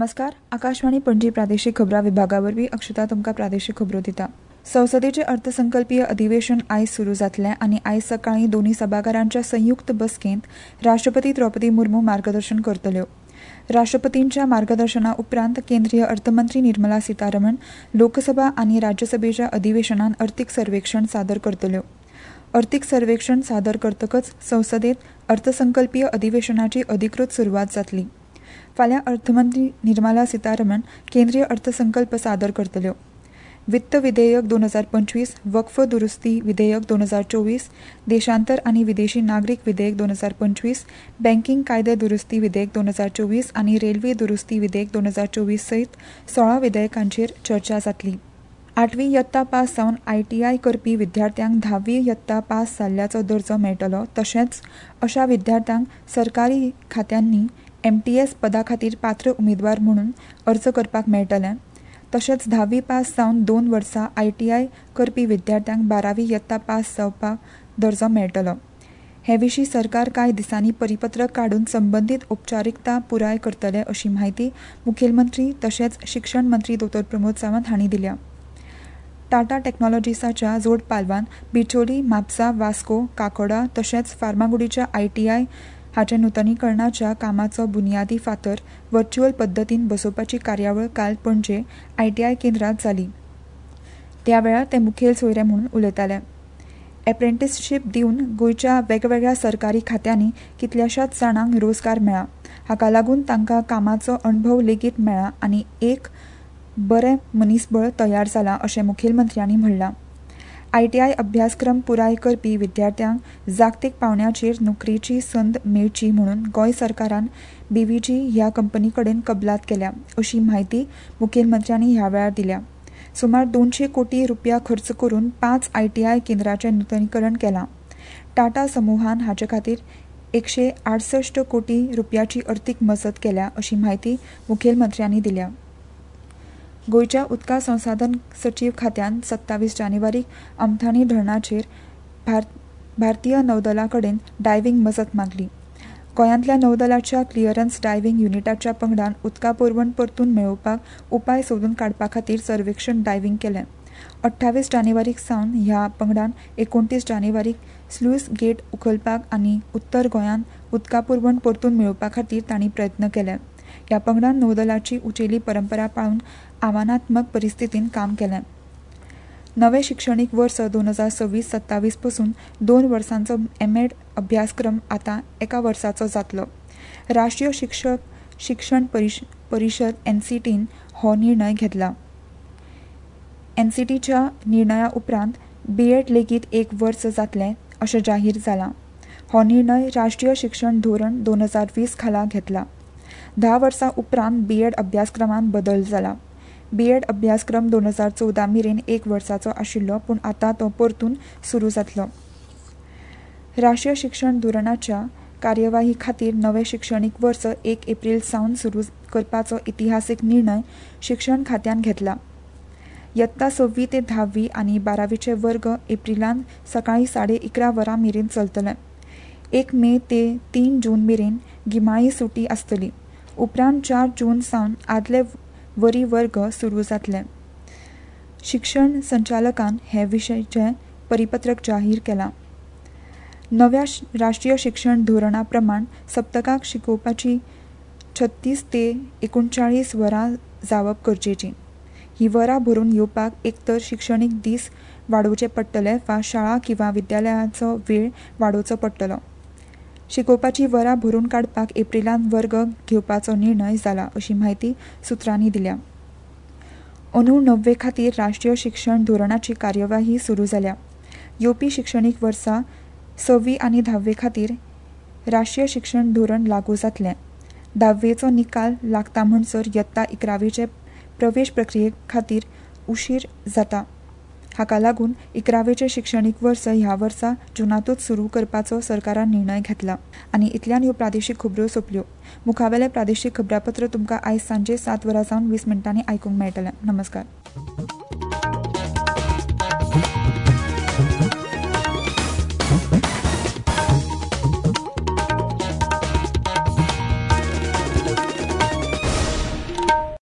नमस्कार. आकाशवाणी पणजी प्रादेशीक खबरां विभागावरवीं अक्षता तुमकां प्रादेशीक खबरो दिता. संसदेचें अर्थसंकल्पीय अधिवेशन आयज सुरू जातलें आनी आयज सकाळीं दोन्ही सभाघरांच्या संयुक्त बसकेंत राष्ट्रपती द्रौपदी मुर्मू मार्गदर्शन करतल्यो. राष्ट्रपतींच्या मार्गदर्शना उपरांत केंद्रीय अर्थमंत्री निर्मला सीतारमण लोकसभा आनी राज्यसभेच्या अधिवेशनात अर्थीक सर्वेक्षण सादर करतल्यो. अर्थीक सर्वेक्षण सादर करतकच संसदेत अर्थसंकल्पीय अधिवेशनाची अधिकृत सुरवात जातली. फाल्यां अर्थमंत्री निर्मला सीतारमण केंद्रीय अर्थसंकल्प सादर करतल्यो. वित्त विधेयक 2025, वक्फ दुरुस्ती विधेयक 2024, देशांतर आनी विदेशी नागरीक विधेयक 2025, बँकिंग कायदे दुरुस्ती विधेयक 2024 आनी रेल्वे दुरुस्ती विधेयक 2024 सयत 16 विधेयकांचेर चर्चा जातली. 8वी यत्ता पास जावन ITI करपी विद्यार्थ्यांक 10वी यत्ता पास जाल्ल्याचो दर्जो मेळटलो. तशेंच अशा विद्यार्थ्यांक सरकारी खात्यांनी MTS पदा खातीर पात्र उमेदवार म्हणून अर्ज करपाक मेळटलें. तशेंच 10वी पास जावन 2 वर्सां ITI करपी विद्यार्थ्यांक 12वी यत्ता पास जावपाक दर्जो मेळटलो. हे विशीं सरकार कांय दिसांनी परिपत्रक काडून संबंदीत औपचारिकता पुराय करतले अशी माहिती मुखेलमंत्री तशेंच शिक्षण मंत्री डॉ. प्रमोद सावंत हांणी दिल्या. टाटा टेक्नॉलॉजिसाच्या जोड पालवान बिचोली, म्हापसा, वास्को, काकोडा तशेंच फार्मागुडीच्या ITI हाचे नूतनीकरणाच्या कामाचो बुनयादी फातर व्हर्च्युअल पद्दतीन बसोवपाची कार्यावळ काल पणजे ITI केंद्रांत जाली. त्या वेळार ते मुखेल सोयरे म्हणून उलयताले. एप्रेंटिसशीप दिवन गोंयच्या वेगवेगळ्या सरकारी खात्यांनी कितल्याशाच जाणांक रोजगार मेळ्ळा. हाका लागून तांकां कामाचो अणभव लेगीत मेळ्ळा आनी एक बरें मनीसबळ तयार जाला अशें मुखेलमंत्र्यांनी म्हणलां. ITI अभ्यासक्रम पुराय करपी विद्यार्थ्यांक जागतीक पांवड्याचेर नोकरेची संद मेळची म्हणून गोंय सरकारान BVG ह्या कंपनी कडेन कबलात केल्या अशी माहिती मुखेलमंत्र्यांनी ह्या वेळार दिल्या. सुमार 200 कोटी रुपया खर्च करून 5 ITI केंद्राचें नूतनीकरण केलां. टाटा समूहान हाचे खातीर 168 कोटी रुपयाची अर्थीक मजत केल्या अशी माहिती मुखेलमंत्र्यांनी दिल्या. गोंयच्या उदका संसाधन सचीव खात्यान 27 जानेवारीक अमथाणी धरणाचेर भारतीय नौदला कडेन डायव्हिंग मजत मागली. गोंयांतल्या नौदलाच्या क्लिअरन्स डायव्हिंग युनिटाच्या पंगडान उदका पुरवण परतून मेळोवपाक उपाय सोदून काडपा खातीर सर्वेक्षण डायव्हिंग केलें. 28 जानेवारीक सावन ह्या पंगडान 29 जानेवारीक स्लुईस गेट उखलपाक आनी उत्तर गोंयांत उदका पुरवण परतून मेळोवपा खातीर तांणी प्रयत्न केले. ह्या पंगडान नौदलाची उंचेली परंपरा पाळून आव्हानात्मक परिस्थितीन काम केलें. नवें शिक्षणीक वर्स 2026-27 पासून 2 वर्सांचो MAd अभ्यासक्रम आतां 1 वर्साचो जातलो. राष्ट्रीय शिक्षण परिशद NCTन हो निर्णय घेतला. NCTच्या निर्णया उपरांत BEd लेगीत 1 वर्स जातलें अशें जाहीर जालां. हो निर्णय राष्ट्रीय शिक्षण धोरण 2020 खाला घेतला. 10 वर्सां उपरांत BEd अभ्यासक्रमांत बदल जाला. BEd अभ्यासक्रम 2014 मेरेन 1 वर्साचो आशिल्लो पूण आतां तो परतून सुरू जातलो. राष्ट्रीय शिक्षण धोरणाच्या कार्यवाही खातीर नवें शिक्षणीक वर्स 1 एप्रिल सावन सुरू करपाचो इतिहासीक निर्णय शिक्षण खात्यान घेतला. यत्ता 6वी ते 10वी आनी 12वीचे वर्ग एप्रिलांत सकाळीं 11:30 वरां मेरेन चलतले. 1 मे ते 3 जून मेरेन गिमाळी सुटी आसतली. उपरांत 4 जून सावन आदले वरी वर्ग सुरू जातले. शिक्षण संचालकान हे विशयीचें परिपत्रक जाहीर केलां. नव्या राष्ट्रीय शिक्षण धोरणा प्रमाण सप्तकाक शिकोवपाची 36 ते 39 वरां जावप गरजेची. ही वरां भरून येवपाक एकतर शिक्षणीक दीस वाडोवचे पडटले वा शाळा किंवा विद्यालयाचो वेळ वाडोवचो पडटलो. शिकोवपाची वरां भरून काडपाक एप्रिलांत वर्ग घेवपाचो निर्णय जाला अशी माहिती सुत्रांनी दिल्या. अंदू 9वे खातीर राष्ट्रीय शिक्षण धोरणाची कार्यवाही सुरू जाल्या. येवपी शिक्षणीक वर्सा 6वी आनी 10वे खातीर राष्ट्रीय शिक्षण धोरण लागू जातलें. 10वेचो निकाल लागता म्हणसर यत्ता 11वेचे प्रवेश प्रक्रिये खातीर उशीर जाता. हाका लागून 11वेचे शिक्षणीक वर्स ह्या वर्सा जूनांतूच सुरू करपाचो सरकारान निर्णय घेतला. आनी इतल्यान ह्यो प्रादेशीक खबरो सोंपल्यो. मुखावेलें प्रादेशीक खबरापत्र तुमकां आयज सांजे 7 वरां जावन 20 मिनटांनी आयकूंक मेळटलें. नमस्कार.